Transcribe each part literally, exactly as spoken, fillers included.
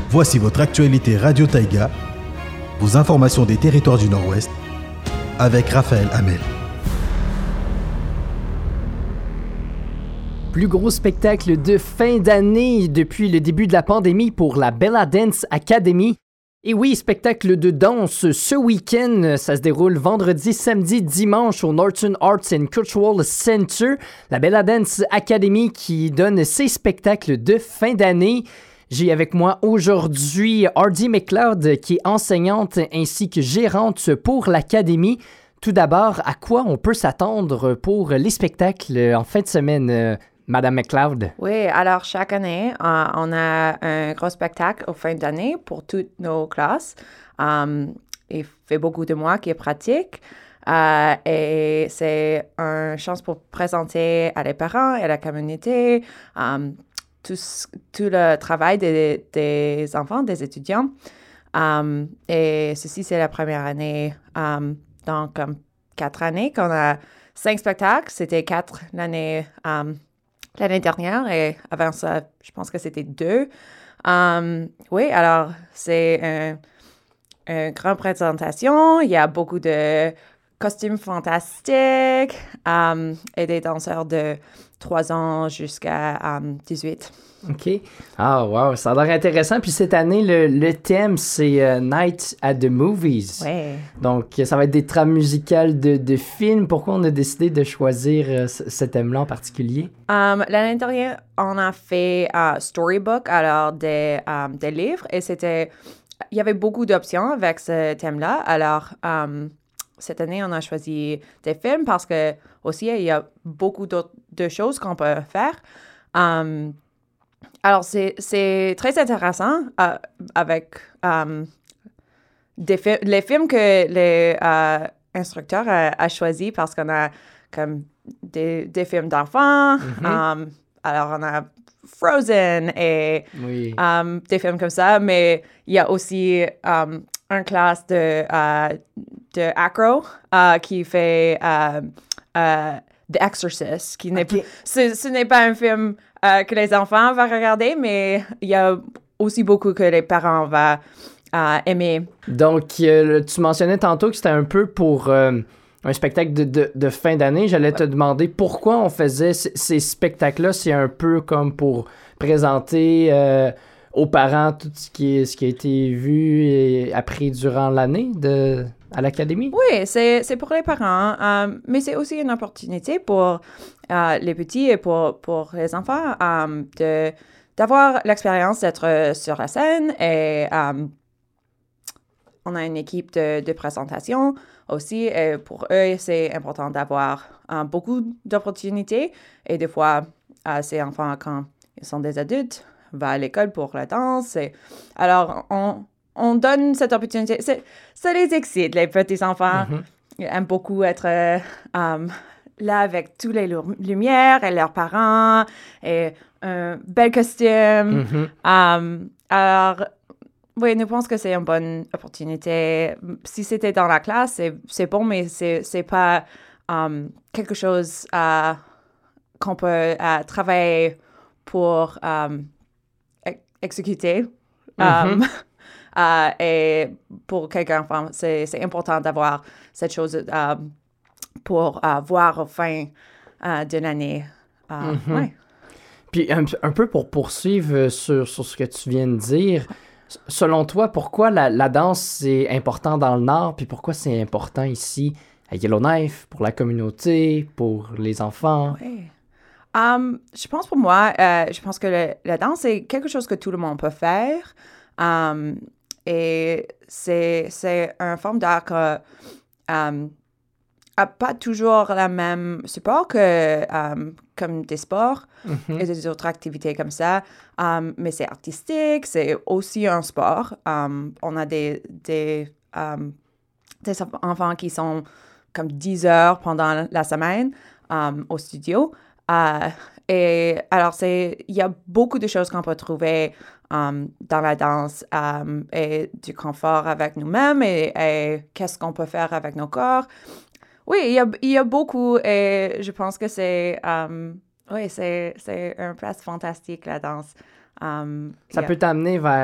Voici votre actualité Radio Taïga, vos informations des territoires du Nord-Ouest, avec Raphaël Hamel. Plus gros spectacle de fin d'année depuis le début de la pandémie pour la Bella Dance Academy. Et oui, spectacle de danse ce week-end, ça se déroule vendredi, samedi, dimanche au Norton Arts and Cultural Center. La Bella Dance Academy qui donne ses spectacles de fin d'année. J'ai avec moi aujourd'hui Hardy McLeod qui est enseignante ainsi que gérante pour l'académie. Tout d'abord, à quoi on peut s'attendre pour les spectacles en fin de semaine, euh, Madame McLeod? Oui, alors chaque année, euh, on a un gros spectacle au fin d'année pour toutes nos classes. Um, il fait beaucoup de mois qu'il pratique. Euh, et c'est une chance pour présenter à les parents et à la communauté um, tout, tout le travail des, des enfants, des étudiants. Um, et ceci, c'est la première année. Um, donc, comme quatre années qu'on a cinq spectacles. C'était quatre l'année, um, l'année dernière. Et avant ça, je pense que c'était deux. Um, oui, alors, c'est un, une grande présentation. Il y a beaucoup de costumes fantastiques um, et des danseurs de trois ans jusqu'à um, dix-huit. OK. Ah, wow, ça a l'air intéressant. Puis cette année, le, le thème, c'est uh, Night at the Movies. Oui. Donc, ça va être des trames musicales de, de films. Pourquoi on a décidé de choisir uh, ce, ce thème-là en particulier? Um, l'année dernière, on a fait uh, Storybook, alors des, um, des livres, et c'était... Il y avait beaucoup d'options avec ce thème-là. Alors, um, cette année, on a choisi des films parce que aussi, il y a beaucoup d'autres de choses qu'on peut faire. Um, alors, c'est, c'est très intéressant uh, avec um, des fi- les films que les uh, instructeurs uh, a choisis parce qu'on a comme des, des films d'enfants. Mm-hmm. Um, alors, on a Frozen et oui. um, des films comme ça, mais il y a aussi um, une classe de, uh, de acro uh, qui fait uh, uh, The Exorcist, qui n'est okay. p- ce, ce n'est pas un film uh, que les enfants vont regarder, mais il y a aussi beaucoup que les parents vont uh, aimer. Donc, euh, tu mentionnais tantôt que c'était un peu pour euh, un spectacle de, de, de fin d'année. J'allais ouais. te demander pourquoi on faisait c- ces spectacles-là. C'est un peu comme pour présenter euh, aux parents tout ce qui, est, ce qui a été vu et appris durant l'année de... à l'académie? Oui, c'est, c'est pour les parents, euh, mais c'est aussi une opportunité pour euh, les petits et pour, pour les enfants euh, de, d'avoir l'expérience d'être sur la scène. Et euh, on a une équipe de, de présentation aussi. Et pour eux, c'est important d'avoir euh, beaucoup d'opportunités. Et des fois, euh, ces enfants, quand ils sont des adultes, vont à l'école pour la danse. Et alors, on... On donne cette opportunité. C'est, ça les excite, les petits-enfants. Mm-hmm. Ils aiment beaucoup être euh, um, là avec toutes les lumières et leurs parents et un bel costume. Mm-hmm. Um, alors, oui, nous pensons que c'est une bonne opportunité. Si c'était dans la classe, c'est, c'est bon, mais c'est, c'est pas um, quelque chose uh, qu'on peut uh, travailler pour um, ex- exécuter. Mm-hmm. Um, Uh, et pour quelqu'un, enfin, c'est, c'est important d'avoir cette chose uh, pour uh, voir au fin uh, de l'année. Uh, mm-hmm. ouais. Puis un, un peu pour poursuivre sur, sur ce que tu viens de dire, selon toi, pourquoi la, la danse c'est important dans le Nord, puis pourquoi c'est important ici à Yellowknife, pour la communauté, pour les enfants? Oui. Um, je pense pour moi, euh, je pense que le, la danse c'est quelque chose que tout le monde peut faire. Um, Et c'est, c'est une forme d'art qui n'a um, pas toujours le même support que um, comme des sports mm-hmm. et des autres activités comme ça. Um, mais c'est artistique, c'est aussi un sport. Um, on a des, des, um, des enfants qui sont comme dix heures pendant la semaine um, au studio. Uh, et alors, c'est, il y a beaucoup de choses qu'on peut trouver um, dans la danse um, et du confort avec nous-mêmes et, et qu'est-ce qu'on peut faire avec nos corps. Oui, il y a, il y a beaucoup et je pense que c'est, um, oui, c'est, c'est une place fantastique, la danse. Um, Ça yeah. peut t'amener vers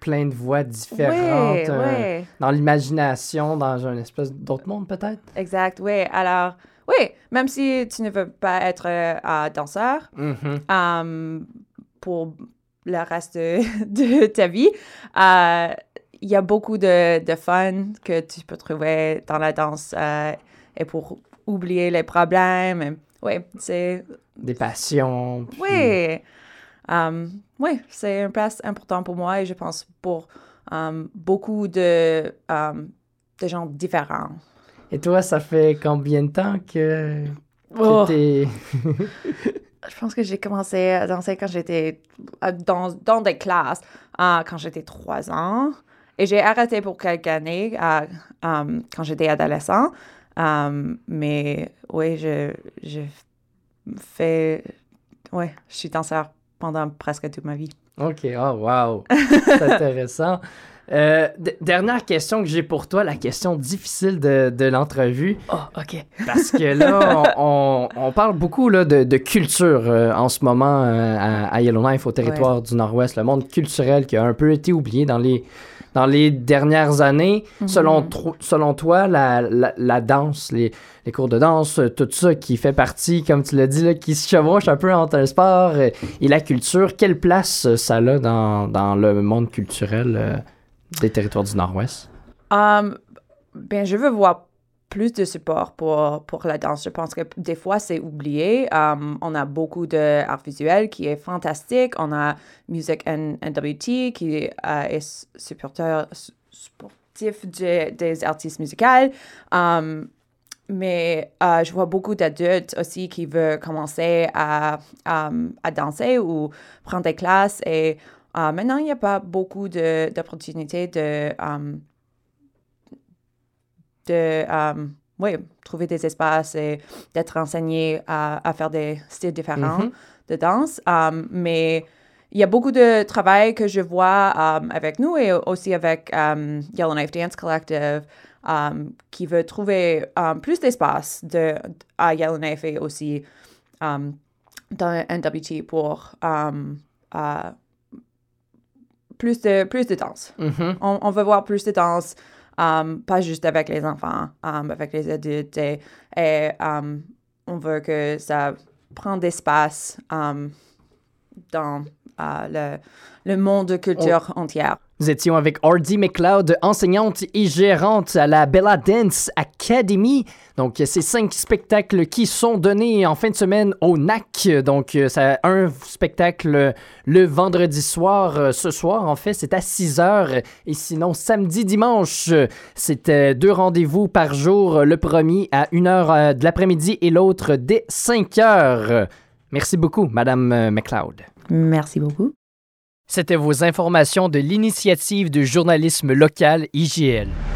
plein de voix différentes, Oui, euh, oui. dans l'imagination, dans un espèce d'autre monde peut-être? Exact, oui. Alors, oui, même si tu ne veux pas être euh, danseur Mm-hmm. um, pour le reste de, de ta vie, euh, il y a beaucoup de, de fun que tu peux trouver dans la danse euh, et pour oublier les problèmes. Oui, c'est... Des passions. Puis... Oui. Um, oui, c'est une place importante pour moi et je pense pour um, beaucoup de, um, de gens différents. Et toi, ça fait combien de temps que, que Oh. t'es... Je pense que j'ai commencé à danser quand j'étais euh, dans, dans des classes, euh, quand j'étais trois ans. Et j'ai arrêté pour quelques années euh, um, quand j'étais adolescent. Um, mais oui, je, je fais... Oui, je suis danseur pendant presque toute ma vie. OK, oh wow, c'est intéressant. Euh, d- dernière question que j'ai pour toi, la question difficile de, de l'entrevue. Oh, OK. Parce que là, on, on, on parle beaucoup là, de, de culture euh, en ce moment euh, à, à Yellowknife, au territoire Ouais. du Nord-Ouest, le monde culturel qui a un peu été oublié dans les, dans les dernières années. Mm-hmm. Selon, tro- selon toi, la, la, la danse, les, les cours de danse, tout ça qui fait partie, comme tu l'as dit, là, qui se chevauche un peu entre le sport et la culture, quelle place ça a dans, dans le monde culturel euh, des territoires du Nord-Ouest? Um, ben, je veux voir plus de support pour, pour la danse. Je pense que des fois, c'est oublié. Um, on a beaucoup d'art visuel qui est fantastique. On a Music N W T qui euh, est supporteur sportif de, des artistes musicaux. Um, mais euh, je vois beaucoup d'adultes aussi qui veulent commencer à, um, à danser ou prendre des classes. Et uh, maintenant, il n'y a pas beaucoup de, d'opportunités de... Um, de um, oui, trouver des espaces et d'être enseigné à, à faire des styles différents Mm-hmm. de danse. Um, mais il y a beaucoup de travail que je vois um, avec nous et aussi avec um, Yellowknife Dance Collective um, qui veut trouver um, plus d'espace de, à Yellowknife et aussi um, dans N W T pour um, uh, plus, de, plus de danse. Mm-hmm. On, on veut voir plus de danse. Um, pas juste avec les enfants, um, avec les adultes. Et, et um, on veut que ça prenne d'espace um, dans uh, le, le monde de culture on... entière. Nous étions avec Hardy McLeod, enseignante et gérante à la Bella Dance Academy. Donc, ces cinq spectacles qui sont donnés en fin de semaine au N A C. Donc, ça, un spectacle le vendredi soir. Ce soir, en fait, c'est à six heures. Et sinon, samedi, dimanche, c'est deux rendez-vous par jour. Le premier à une heure de l'après-midi et l'autre dès cinq heures. Merci beaucoup, Madame McLeod. Merci beaucoup. C'était vos informations de l'initiative de journalisme local I G L.